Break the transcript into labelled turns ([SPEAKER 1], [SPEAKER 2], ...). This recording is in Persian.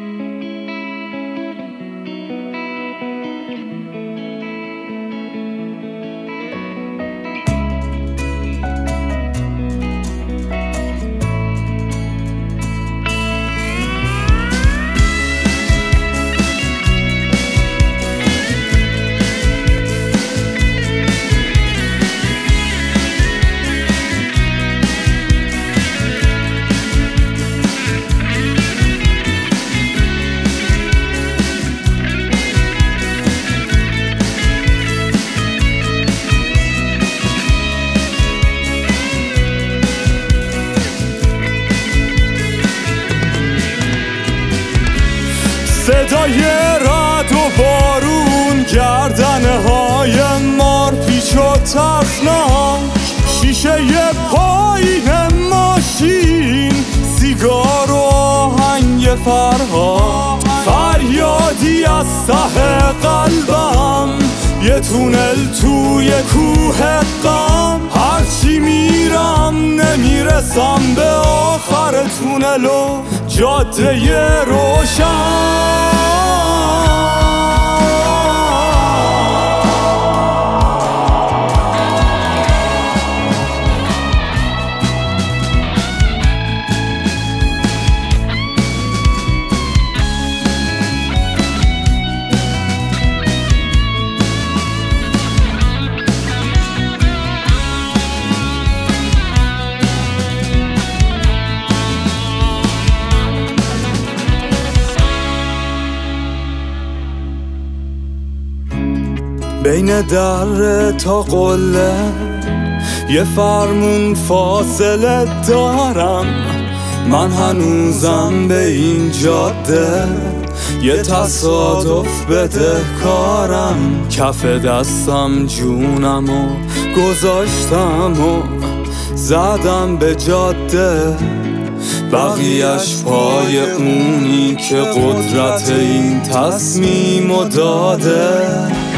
[SPEAKER 1] صدای رعد و بارون، گردنه های مار پیچ و ترسناک، شیشه پایین ماشین، سیگار و آهنگ فرهاد، فریادی از ته قلبم، یه تونل توی کوه غم. هرچی میرم نمیرسم به آخر تونل و جاده روشن. بین در تا قله یه فرمون فاصله دارم، من هنوزم به این جاده یه تصادف بدهکارم. کف دستم جونم و گذاشتم و زدم به جاده، بقیهش پای اونی که قدرت این تصمیمو داده.